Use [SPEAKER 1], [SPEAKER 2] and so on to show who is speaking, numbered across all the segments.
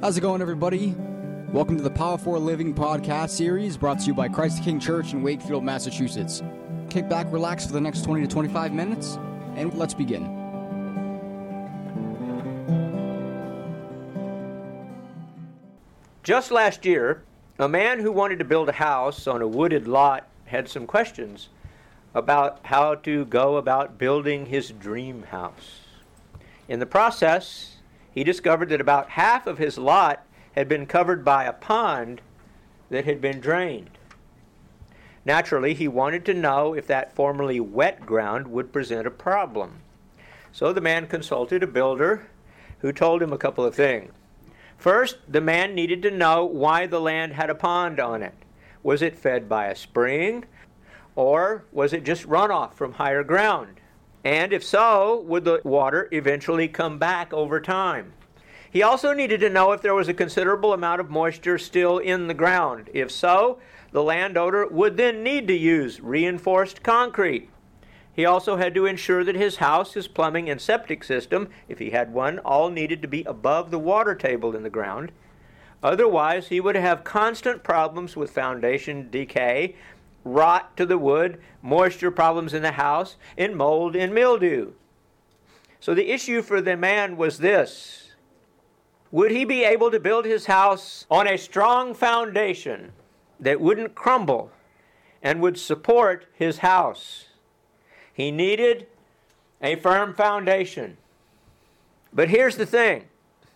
[SPEAKER 1] How's it going, everybody? Welcome to the Power for Living podcast series brought to you by Christ the King Church in Wakefield, Massachusetts. Kick back, relax for the next 20 to 25 minutes, and let's begin.
[SPEAKER 2] Just last year, a man who wanted to build a house on a wooded lot had some questions about how to go about building his dream house. In the process, he discovered that about half of his lot had been covered by a pond that had been drained. Naturally, he wanted to know if that formerly wet ground would present a problem. So the man consulted a builder who told him a couple of things. First, the man needed to know why the land had a pond on it. Was it fed by a spring, or was it just runoff from higher ground? And if so, would the water eventually come back over time? He also needed to know if there was a considerable amount of moisture still in the ground. If so, the landowner would then need to use reinforced concrete. He also had to ensure that his house, his plumbing, and septic system, if he had one, all needed to be above the water table in the ground. Otherwise, he would have constant problems with foundation decay, rot to the wood, moisture problems in the house, and mold and mildew. So the issue for the man was this: would he be able to build his house on a strong foundation that wouldn't crumble and would support his house? He needed a firm foundation. But here's the thing.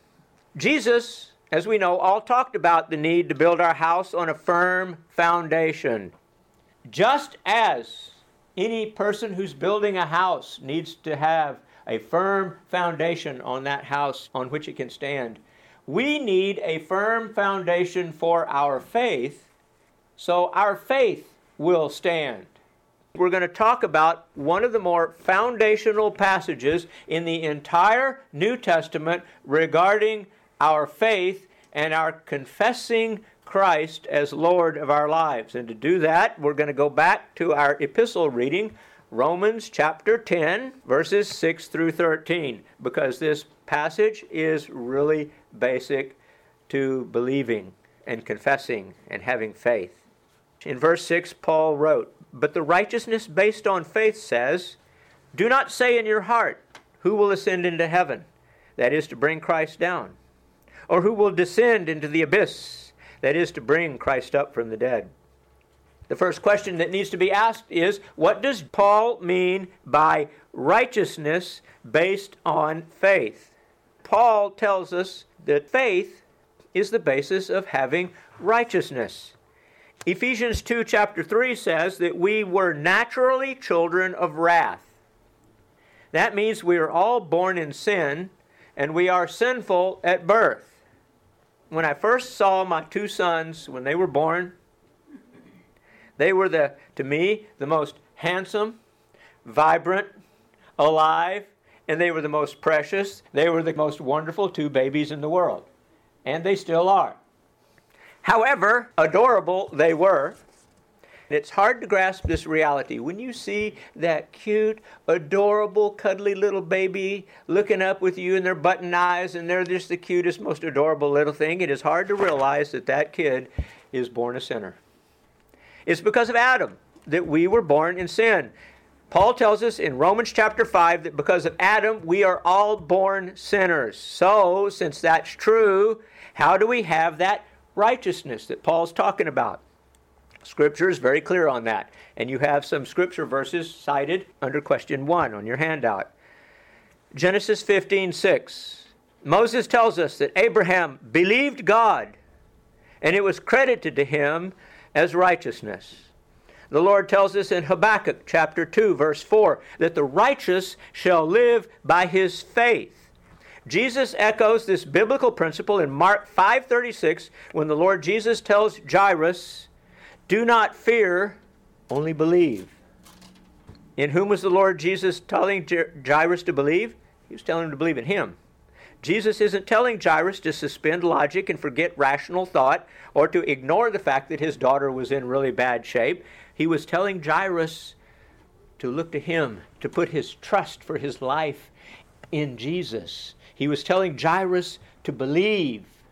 [SPEAKER 2] Jesus, as we know, all talked about the need to build our house on a firm foundation. Just as any person who's building a house needs to have a firm foundation on that house on which it can stand, we need a firm foundation for our faith, so our faith will stand. We're going to talk about one of the more foundational passages in the entire New Testament regarding our faith and our confessing Christ as Lord of our lives. And to do that, we're going to go back to our epistle reading, Romans chapter 10, verses 6 through 13, because this passage is really basic to believing and confessing and having faith. In verse 6, Paul wrote, "But the righteousness based on faith says, 'Do not say in your heart, who will ascend into heaven?' That is to bring Christ down. Or who will descend into the abyss? That is to bring Christ up from the dead." The first question that needs to be asked is, what does Paul mean by righteousness based on faith? Paul tells us that faith is the basis of having righteousness. Ephesians 2 chapter 3 says that we were naturally children of wrath. That means we are all born in sin, and we are sinful at birth. When I first saw my two sons when they were born, they were, to me, the most handsome, vibrant, alive, and they were the most precious. They were the most wonderful two babies in the world. And they still are. However adorable they were, it's hard to grasp this reality. When you see that cute, adorable, cuddly little baby looking up with you in their button eyes, and they're just the cutest, most adorable little thing, it is hard to realize that that kid is born a sinner. It's because of Adam that we were born in sin. Paul tells us in Romans chapter 5 that because of Adam, we are all born sinners. So, since that's true, how do we have that righteousness that Paul's talking about? Scripture is very clear on that. And you have some scripture verses cited under question 1 on your handout. Genesis 15:6. Moses tells us that Abraham believed God, and it was credited to him as righteousness. The Lord tells us in Habakkuk chapter 2, verse 4, that the righteous shall live by his faith. Jesus echoes this biblical principle in Mark 5:36 when the Lord Jesus tells Jairus, "Do not fear, only believe." In whom was the Lord Jesus telling Jairus to believe? He was telling him to believe in him. Jesus isn't telling Jairus to suspend logic and forget rational thought or to ignore the fact that his daughter was in really bad shape. He was telling Jairus to look to him, to put his trust for his life in Jesus. He was telling Jairus to believe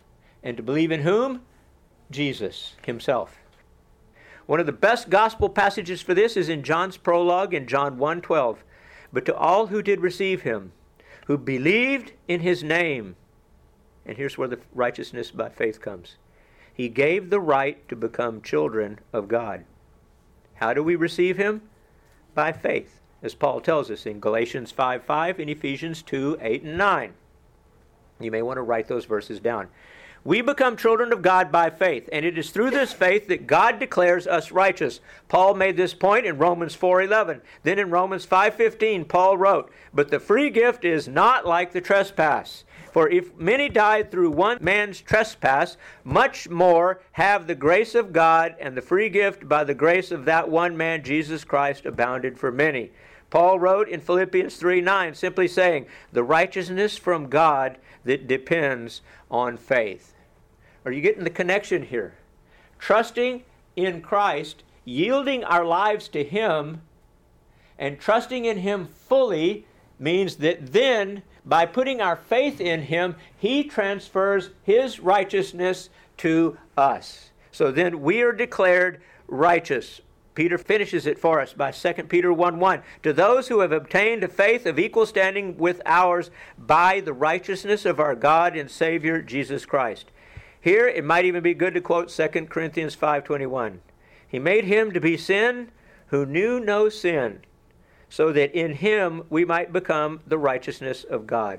[SPEAKER 2] And to believe in whom? Jesus himself. One of the best gospel passages for this is in John's prologue in John 1:12. But to all who did receive him, who believed in his name, and here's where the righteousness by faith comes, he gave the right to become children of God. How do we receive him? By faith, as Paul tells us in Galatians 5:5 and Ephesians 2:8 and 9. You may want to write those verses down. We become children of God by faith, and it is through this faith that God declares us righteous. Paul made this point in Romans 4:11. Then in Romans 5:15, Paul wrote, "But the free gift is not like the trespass. For if many died through one man's trespass, much more have the grace of God and the free gift by the grace of that one man, Jesus Christ, abounded for many." Paul wrote in Philippians 3:9, simply saying, the righteousness from God that depends on faith. Are you getting the connection here? Trusting in Christ, yielding our lives to him, and trusting in him fully means that then, by putting our faith in him, he transfers his righteousness to us. So then we are declared righteous. Peter finishes it for us by 2 Peter 1:1. To those who have obtained a faith of equal standing with ours by the righteousness of our God and Savior, Jesus Christ. Here, it might even be good to quote 2 Corinthians 5:21. He made him to be sin who knew no sin, so that in him we might become the righteousness of God.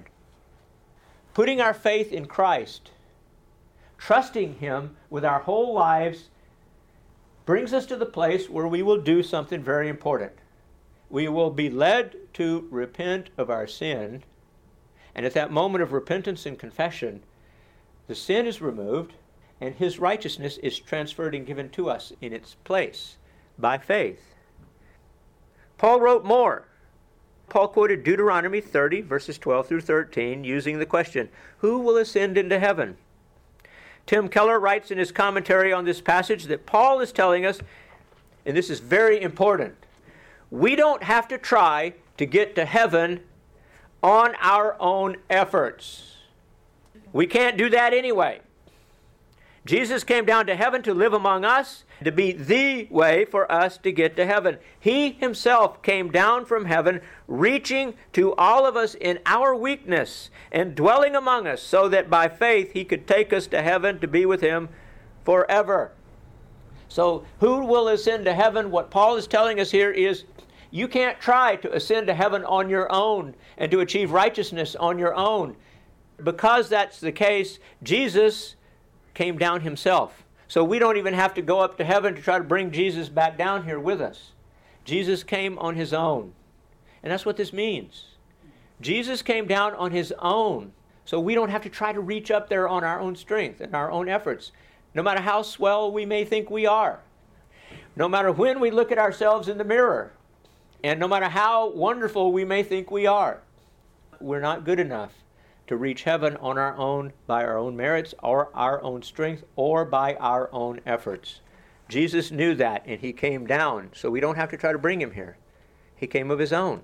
[SPEAKER 2] Putting our faith in Christ, trusting him with our whole lives, brings us to the place where we will do something very important. We will be led to repent of our sin, and at that moment of repentance and confession, the sin is removed, and his righteousness is transferred and given to us in its place by faith. Paul wrote more. Paul quoted Deuteronomy 30, verses 12 through 13, using the question, who will ascend into heaven? Tim Keller writes in his commentary on this passage that Paul is telling us, and this is very important, we don't have to try to get to heaven on our own efforts. We can't do that anyway. Jesus came down to heaven to live among us, to be the way for us to get to heaven. He himself came down from heaven, reaching to all of us in our weakness and dwelling among us, so that by faith he could take us to heaven to be with him forever. So who will ascend to heaven? What Paul is telling us here is you can't try to ascend to heaven on your own and to achieve righteousness on your own. Because that's the case, Jesus came down himself. So we don't even have to go up to heaven to try to bring Jesus back down here with us. Jesus came on his own. And that's what this means. Jesus came down on his own. So we don't have to try to reach up there on our own strength and our own efforts, no matter how swell we may think we are. No matter when we look at ourselves in the mirror, and no matter how wonderful we may think we are, we're not good enough to reach heaven on our own, by our own merits, or our own strength, or by our own efforts. Jesus knew that, and he came down, so we don't have to try to bring him here. He came of his own.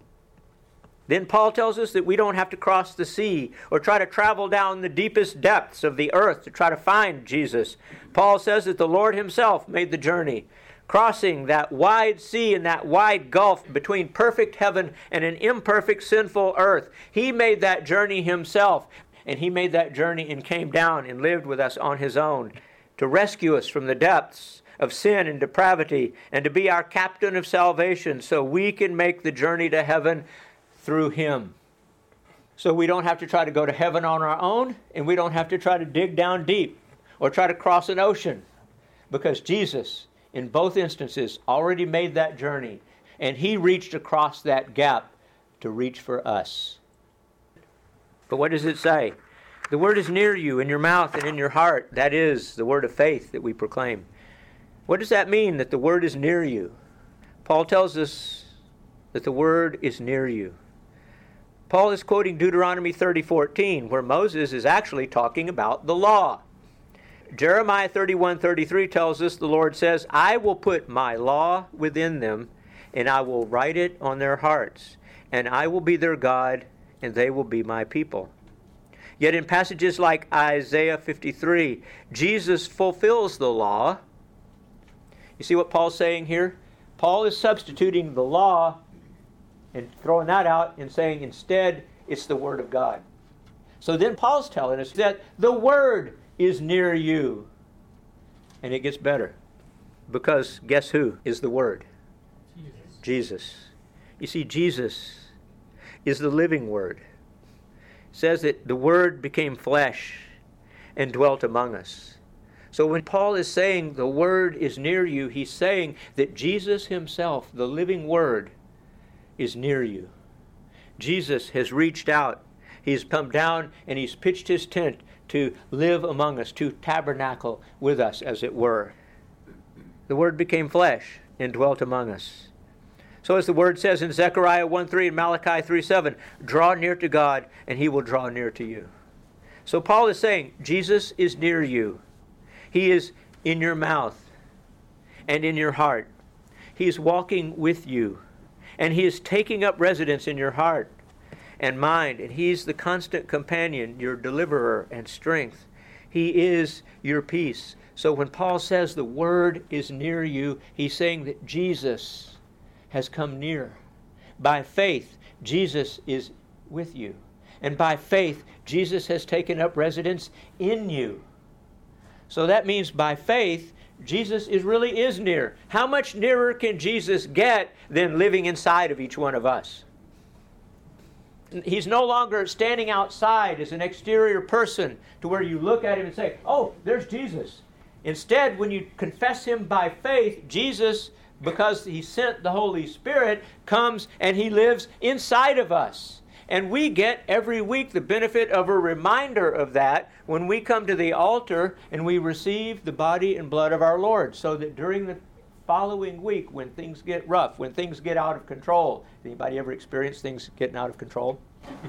[SPEAKER 2] Then Paul tells us that we don't have to cross the sea or try to travel down the deepest depths of the earth to try to find Jesus. Paul says that the Lord himself made the journey, crossing that wide sea and that wide gulf between perfect heaven and an imperfect sinful earth. He made that journey himself, and he made that journey and came down and lived with us on his own to rescue us from the depths of sin and depravity and to be our captain of salvation so we can make the journey to heaven through him. So we don't have to try to go to heaven on our own, and we don't have to try to dig down deep or try to cross an ocean, because Jesus, in both instances, already made that journey, and he reached across that gap to reach for us. But what does it say? The word is near you, in your mouth and in your heart. That is the word of faith that we proclaim. What does that mean, that the word is near you? Paul tells us that the word is near you. Paul is quoting Deuteronomy 30:14, where Moses is actually talking about the law. Jeremiah 31:33 tells us, the Lord says, I will put my law within them, and I will write it on their hearts, and I will be their God, and they will be my people. Yet in passages like Isaiah 53, Jesus fulfills the law. You see what Paul's saying here? Paul is substituting the law and throwing that out and saying instead it's the Word of God. So then Paul's telling us that the Word is near you. And it gets better. Because guess who is the Word? Jesus. You see, Jesus is the living Word. It says that the Word became flesh and dwelt among us. So when Paul is saying the Word is near you, he's saying that Jesus himself, the living Word, is near you. Jesus has reached out. He's come down and he's pitched his tent to live among us, to tabernacle with us, as it were. The Word became flesh and dwelt among us. So as the Word says in Zechariah 1:3 and Malachi 3:7, draw near to God and he will draw near to you. So Paul is saying, Jesus is near you. He is in your mouth and in your heart. He is walking with you. And he is taking up residence in your heart and mind. And he's the constant companion, your deliverer and strength. He is your peace. So when Paul says the Word is near you, he's saying that Jesus has come near. By faith, Jesus is with you. And by faith, Jesus has taken up residence in you. So that means by faith, Jesus really is near. How much nearer can Jesus get than living inside of each one of us? He's no longer standing outside as an exterior person to where you look at him and say, oh, there's Jesus. Instead, when you confess him by faith, Jesus, because he sent the Holy Spirit, comes and he lives inside of us. And we get every week the benefit of a reminder of that when we come to the altar and we receive the body and blood of our Lord. So that during the following week, when things get rough, when things get out of control, anybody ever experienced things getting out of control?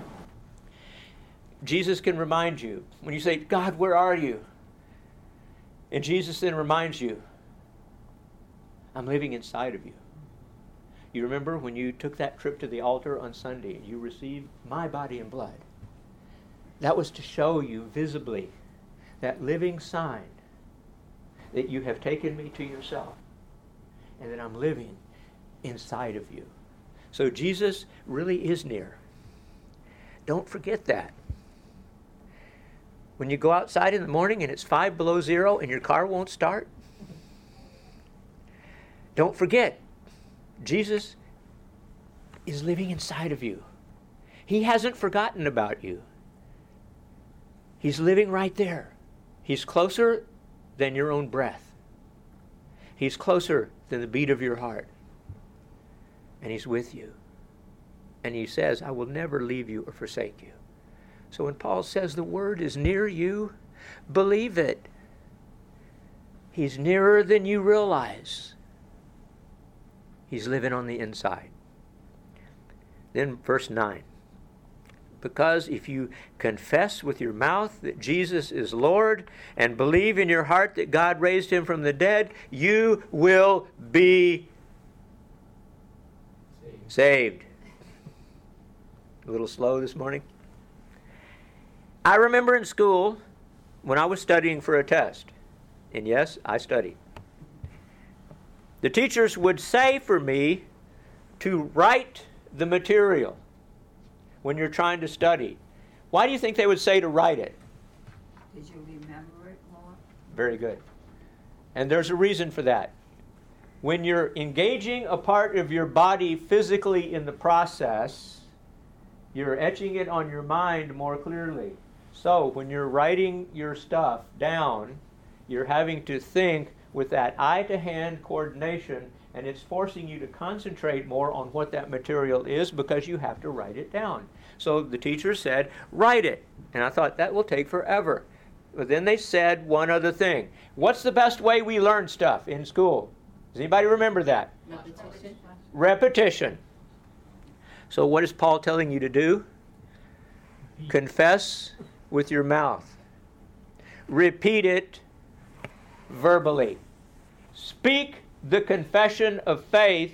[SPEAKER 2] Jesus can remind you. When you say, God, where are you? And Jesus then reminds you, I'm living inside of you. You remember when you took that trip to the altar on Sunday and you received my body and blood? That was to show you visibly that living sign that you have taken me to yourself and that I'm living inside of you. So Jesus really is near. Don't forget that. When you go outside in the morning and it's 5 below zero and your car won't start, don't forget, Jesus is living inside of you. He hasn't forgotten about you. He's living right there. He's closer than your own breath. He's closer than the beat of your heart. And he's with you. And he says, I will never leave you or forsake you. So when Paul says the Word is near you, believe it. He's nearer than you realize. He's living on the inside. Then verse 9. Because if you confess with your mouth that Jesus is Lord and believe in your heart that God raised him from the dead, you will be saved. A little slow this morning. I remember in school when I was studying for a test. And yes, I studied. The teachers would say for me to write the material when you're trying to study. Why do you think they would say to write it?
[SPEAKER 3] Did you remember it more?
[SPEAKER 2] Very good. And there's a reason for that. When you're engaging a part of your body physically in the process, you're etching it on your mind more clearly. So when you're writing your stuff down, you're having to think with that eye-to-hand coordination, and it's forcing you to concentrate more on what that material is because you have to write it down. So the teacher said, write it. And I thought, that will take forever. But then they said one other thing. What's the best way we learn stuff in school? Does anybody remember that?
[SPEAKER 3] Repetition.
[SPEAKER 2] Repetition. So what is Paul telling you to do? Confess with your mouth. Repeat it verbally. Speak the confession of faith,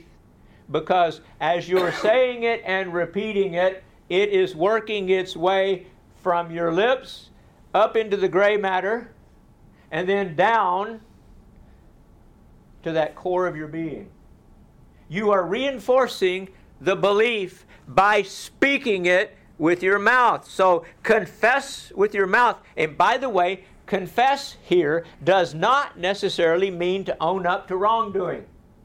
[SPEAKER 2] because as you're saying it and repeating it, it is working its way from your lips up into the gray matter and then down to that core of your being. You are reinforcing the belief by speaking it with your mouth. So confess with your mouth. And by the way, confess here does not necessarily mean to own up to wrongdoing.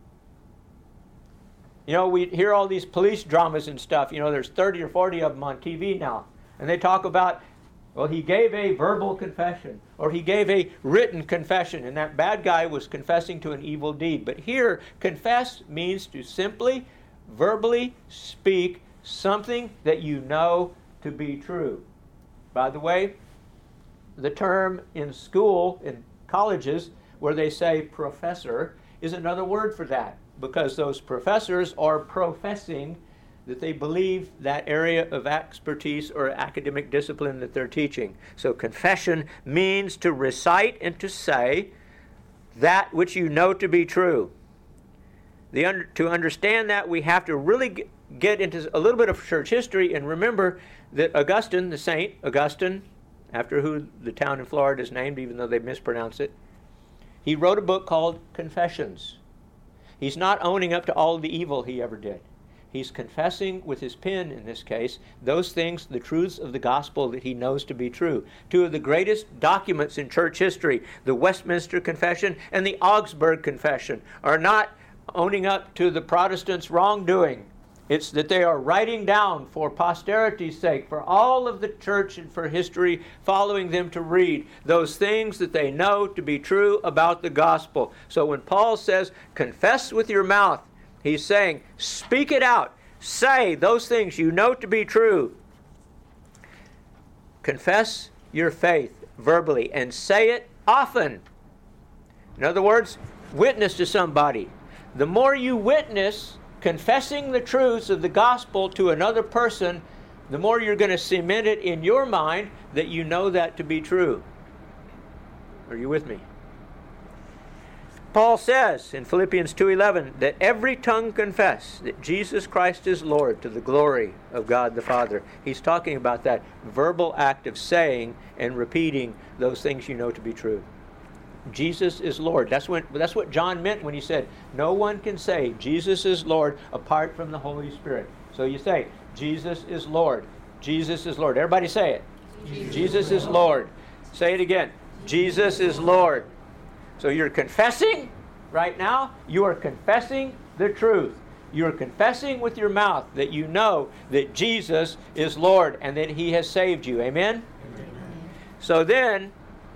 [SPEAKER 2] You know, we hear all these police dramas and stuff. You know, there's 30 or 40 of them on TV now. And they talk about, well, he gave a verbal confession, or he gave a written confession, and that bad guy was confessing to an evil deed. But here, confess means to simply, verbally speak something that you know to be true. By the way, the term in school, in colleges, where they say professor, is another word for that, because those professors are professing that they believe that area of expertise or academic discipline that they're teaching. So confession means to recite and to say that which you know to be true. To understand that, we have to really get into a little bit of church history and remember that Augustine, the saint, Augustine, after who the town in Florida is named, even though they mispronounce it, he wrote a book called Confessions. He's not owning up to all the evil he ever did. He's confessing with his pen, in this case, those things, the truths of the gospel that he knows to be true. Two of the greatest documents in church history, the Westminster Confession and the Augsburg Confession, are not owning up to the Protestants' wrongdoing. It's that they are writing down for posterity's sake, for all of the church and for history following them to read, those things that they know to be true about the gospel. So when Paul says, confess with your mouth, he's saying, speak it out. Say those things you know to be true. Confess your faith verbally and say it often. In other words, witness to somebody. The more you witness confessing the truths of the gospel to another person, the more you're going to cement it in your mind that you know that to be true. Are you with me? Paul says in Philippians 2:11 that every tongue confess that Jesus Christ is Lord to the glory of God the Father. He's talking about that verbal act of saying and repeating those things you know to be true. Jesus is Lord. That's what John meant when he said, no one can say Jesus is Lord apart from the Holy Spirit. So you say, Jesus is Lord. Jesus is Lord. Everybody say it. Jesus is Lord. Say it again. Jesus is Lord. So you're confessing right now. You are confessing the truth. You are confessing with your mouth that you know that Jesus is Lord and that he has saved you. Amen? Amen. So then,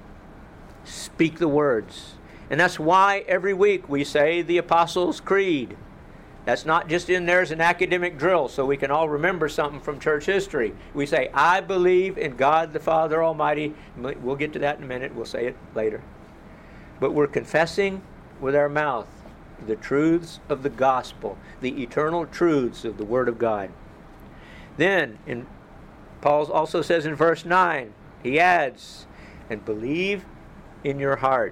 [SPEAKER 2] speak the words. And that's why every week we say the Apostles' Creed. That's not just in there as an academic drill so we can all remember something from church history. We say, I believe in God the Father Almighty. We'll get to that in a minute. We'll say it later. But we're confessing with our mouth the truths of the gospel, the eternal truths of the Word of God. Then, Paul also says in verse 9, he adds, and believe in your heart.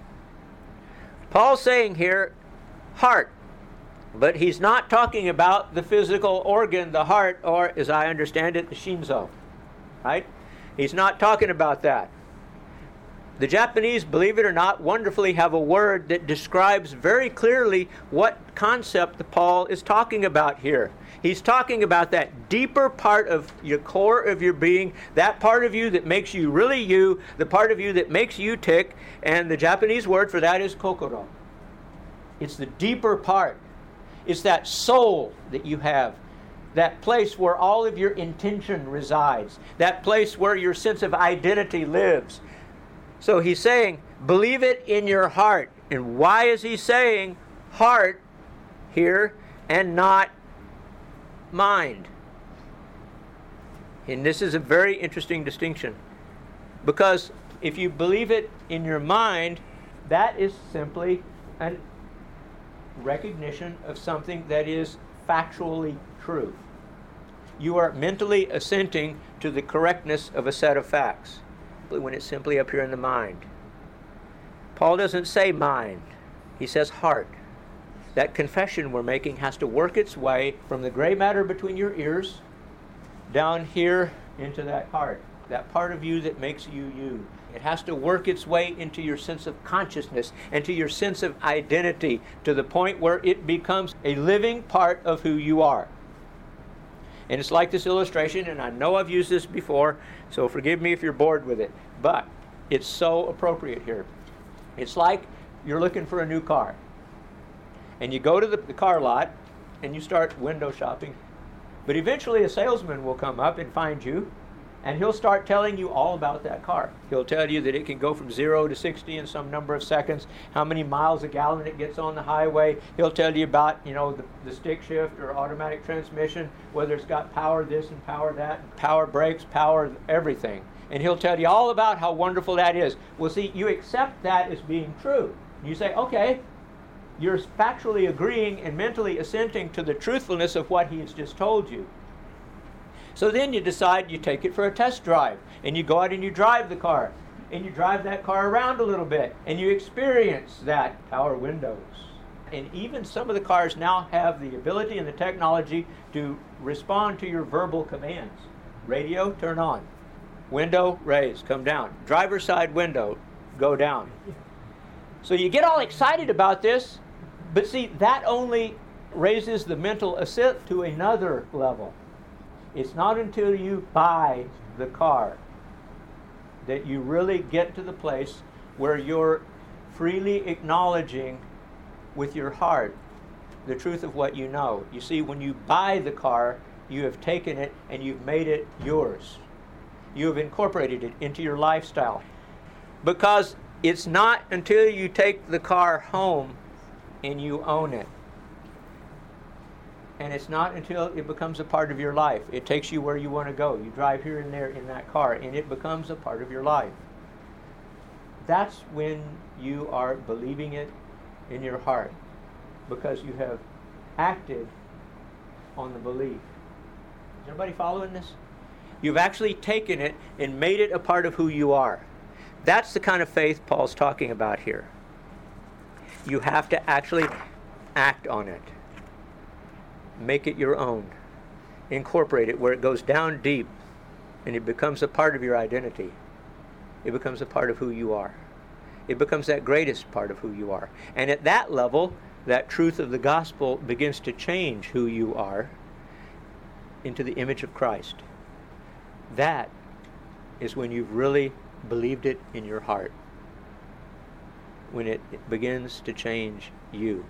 [SPEAKER 2] Paul's saying here, heart. But he's not talking about the physical organ, the heart, or, as I understand it, the shinzo. Right? He's not talking about that. The Japanese, believe it or not, wonderfully have a word that describes very clearly what concept Paul is talking about here. He's talking about that deeper part of your core of your being, that part of you that makes you really you, the part of you that makes you tick, and the Japanese word for that is kokoro. It's the deeper part. It's that soul that you have, that place where all of your intention resides, that place where your sense of identity lives. So he's saying, believe it in your heart. And why is he saying heart here and not mind? And this is a very interesting distinction. Because if you believe it in your mind, that is simply a recognition of something that is factually true. You are mentally assenting to the correctness of a set of facts when it's simply up here in the mind. Paul doesn't say mind. He says heart. That confession we're making has to work its way from the gray matter between your ears down here into that heart. that part of you that makes you you. It has to work its way into your sense of consciousness and to your sense of identity to the point where it becomes a living part of who you are. And it's like this illustration, and I know I've used this before, so forgive me if you're bored with it, but it's so appropriate here. It's like you're looking for a new car. And you go to the car lot, and you start window shopping. But eventually a salesman will come up and find you, and he'll start telling you all about that car. He'll tell you that it can go from 0 to 60 in some number of seconds, how many miles a gallon it gets on the highway. He'll tell you about, the stick shift or automatic transmission, whether it's got power this and power that, power brakes, power everything. And he'll tell you all about how wonderful that is. Well, see, you accept that as being true. You say, okay, you're factually agreeing and mentally assenting to the truthfulness of what he has just told you. So then you decide you take it for a test drive, and you go out and you drive the car, and you drive that car around a little bit, and you experience that power windows. And even some of the cars now have the ability and the technology to respond to your verbal commands. Radio, turn on. Window, raise, come down. Driver's side window, go down. So you get all excited about this, but see, that only raises the mental assent to another level. It's not until you buy the car that you really get to the place where you're freely acknowledging with your heart the truth of what you know. You see, when you buy the car, you have taken it and you've made it yours. You have incorporated it into your lifestyle. Because it's not until you take the car home and you own it. And it's not until it becomes a part of your life. It takes you where you want to go. You drive here and there in that car, and it becomes a part of your life. That's when you are believing it in your heart, because you have acted on the belief. Is everybody following this? You've actually taken it and made it a part of who you are. That's the kind of faith Paul's talking about here. You have to actually act on it. Make it your own. Incorporate it where it goes down deep and it becomes a part of your identity. It becomes a part of who you are. It becomes that greatest part of who you are. And at that level, that truth of the gospel begins to change who you are into the image of Christ. That is when you've really believed it in your heart. When it begins to change you.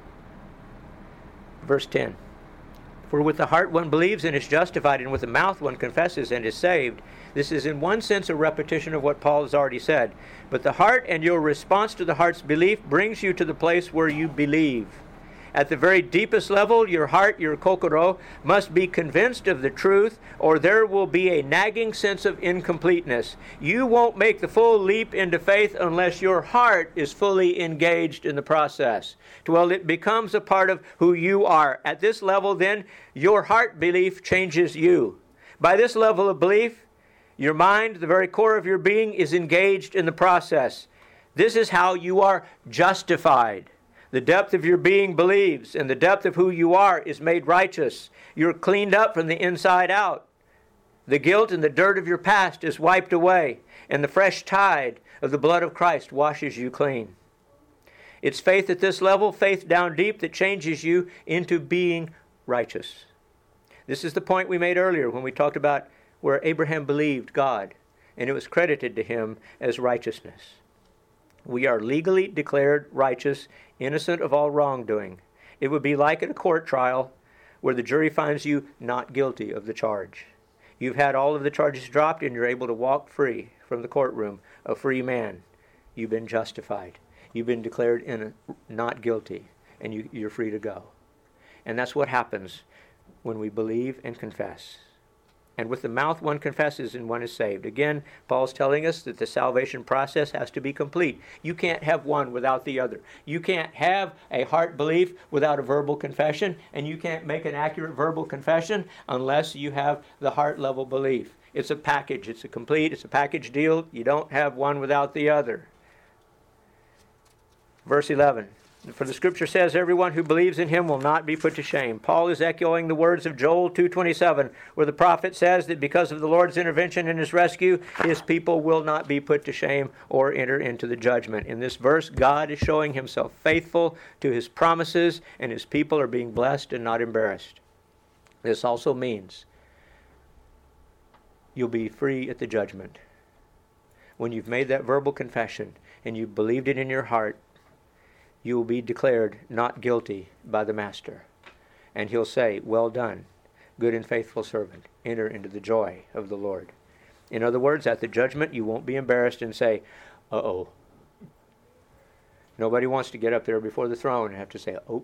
[SPEAKER 2] Verse 10. For with the heart one believes and is justified, and with the mouth one confesses and is saved. This is in one sense a repetition of what Paul has already said. But the heart and your response to the heart's belief brings you to the place where you believe. At the very deepest level, your heart, your kokoro, must be convinced of the truth, or there will be a nagging sense of incompleteness. You won't make the full leap into faith unless your heart is fully engaged in the process. Well, it becomes a part of who you are. At this level, then, your heart belief changes you. By this level of belief, your mind, the very core of your being, is engaged in the process. This is how you are justified. The depth of your being believes, and the depth of who you are is made righteous. You're cleaned up from the inside out. The guilt and the dirt of your past is wiped away, and the fresh tide of the blood of Christ washes you clean. It's faith at this level, faith down deep, that changes you into being righteous. This is the point we made earlier when we talked about where Abraham believed God, and it was credited to him as righteousness. We are legally declared righteous, innocent of all wrongdoing. It would be like at a court trial where the jury finds you not guilty of the charge. You've had all of the charges dropped and you're able to walk free from the courtroom, a free man. You've been justified. You've been declared not guilty, and you're free to go. And that's what happens when we believe and confess. And with the mouth one confesses and one is saved. Again, Paul's telling us that the salvation process has to be complete. You can't have one without the other. You can't have a heart belief without a verbal confession, and you can't make an accurate verbal confession unless you have the heart level belief. It's a package. It's a package deal. You don't have one without the other. Verse 11. For the scripture says, everyone who believes in him will not be put to shame. Paul is echoing the words of Joel 2:27, where the prophet says that because of the Lord's intervention in his rescue, his people will not be put to shame or enter into the judgment. In this verse, God is showing himself faithful to his promises, and his people are being blessed and not embarrassed. This also means you'll be free at the judgment. When you've made that verbal confession and you've believed it in your heart, you will be declared not guilty by the Master. And he'll say, well done, good and faithful servant. Enter into the joy of the Lord. In other words, at the judgment, you won't be embarrassed and say, uh-oh. Nobody wants to get up there before the throne and have to say, oh.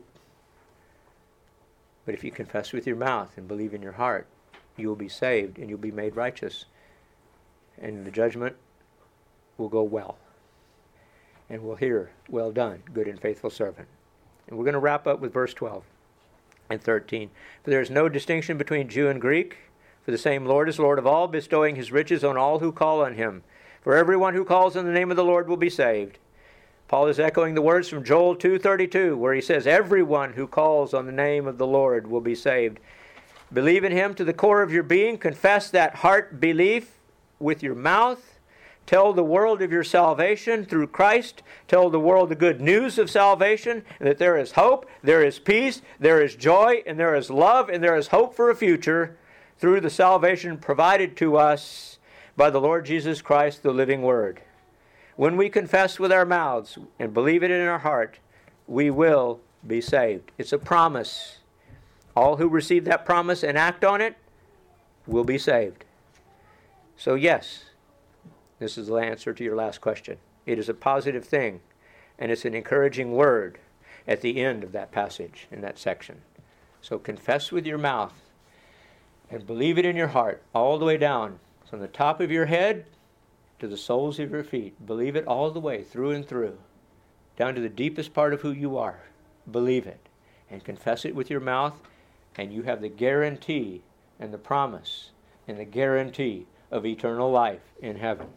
[SPEAKER 2] But if you confess with your mouth and believe in your heart, you will be saved and you'll be made righteous. And the judgment will go well. And we'll hear, well done, good and faithful servant. And we're going to wrap up with verse 12 and 13. For there is no distinction between Jew and Greek, for the same Lord is Lord of all, bestowing his riches on all who call on him. For everyone who calls on the name of the Lord will be saved. Paul is echoing the words from Joel 2:32, where he says, everyone who calls on the name of the Lord will be saved. Believe in him to the core of your being. Confess that heart belief with your mouth. Tell the world of your salvation through Christ. Tell the world the good news of salvation, and that there is hope, there is peace, there is joy, and there is love, and there is hope for a future through the salvation provided to us by the Lord Jesus Christ, the living Word. When we confess with our mouths and believe it in our heart, we will be saved. It's a promise. All who receive that promise and act on it will be saved. So yes, this is the answer to your last question. It is a positive thing, and it's an encouraging word at the end of that passage, in that section. So confess with your mouth and believe it in your heart, all the way down, from the top of your head to the soles of your feet. Believe it all the way, through and through, down to the deepest part of who you are. Believe it, and confess it with your mouth, and you have the guarantee and the promise and the guarantee of eternal life in heaven.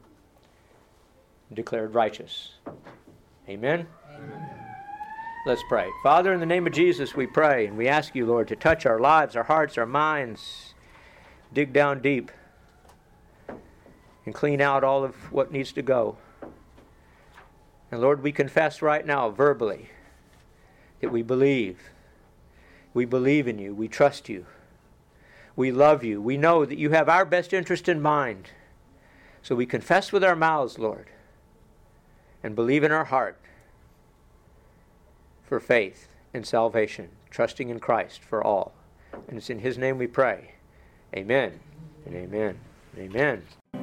[SPEAKER 2] Declared righteous. Amen? Amen. Let's pray. Father, in the name of Jesus, we pray, and we ask you, Lord, to touch our lives, our hearts, our minds. Dig down deep and clean out all of what needs to go. And Lord, we confess right now, verbally, that we believe. We believe in you. We trust you. We love you. We know that you have our best interest in mind. So we confess with our mouths, Lord, and believe in our heart for faith and salvation, trusting in Christ for all. And it's in his name we pray. Amen and amen and amen.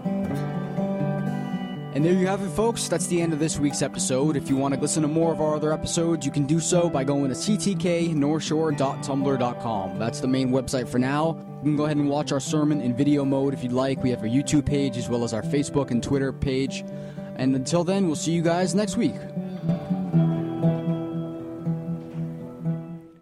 [SPEAKER 1] And there you have it, folks. That's the end of this week's episode. If you want to listen to more of our other episodes, you can do so by going to ctknorthshore.tumblr.com. That's the main website for now. You can go ahead and watch our sermon in video mode if you'd like. We have a YouTube page as well as our Facebook and Twitter page. And until then, we'll see you guys next week.